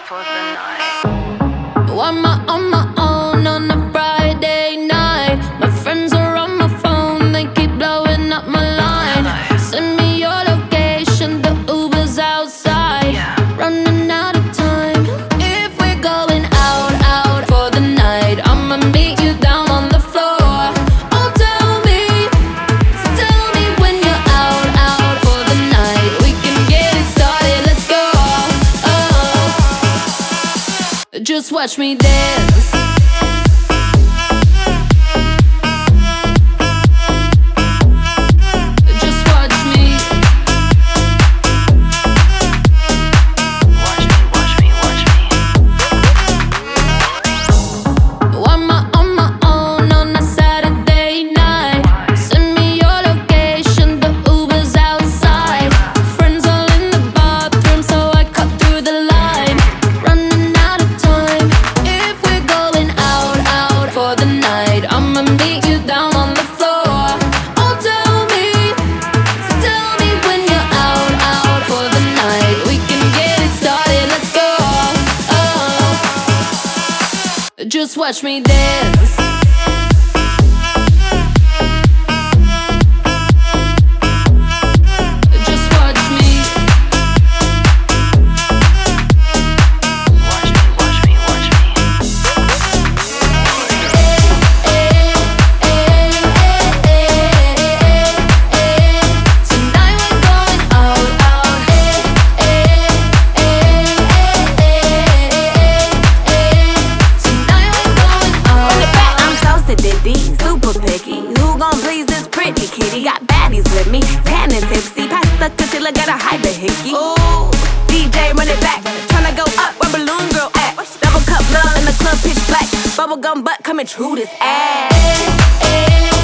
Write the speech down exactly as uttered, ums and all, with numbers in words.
for the night. Am I on my own on a Friday night? My friends are on my phone, they keep blowing up my line. Send me your location, the Uber's outside. Running out of time. If we're going out, out for the night, I'ma meet you down on the floor. Oh, tell me, so tell me when you're out, out for the night. We can get it started, let's go. Oh, just watch me dance. Just watch me dance. Just watch me. Watch me, watch me, watch me. Tonight we're going out, out. Super picky, who gon' please this pretty kitty? Got baddies with me, tan and tipsy. Pass the concealer, gotta hide the hickey. Ooh, D J run it back, tryna go up where Balloon Girl at. Double cup love in the club, pitch black. Bubblegum butt coming true this ass.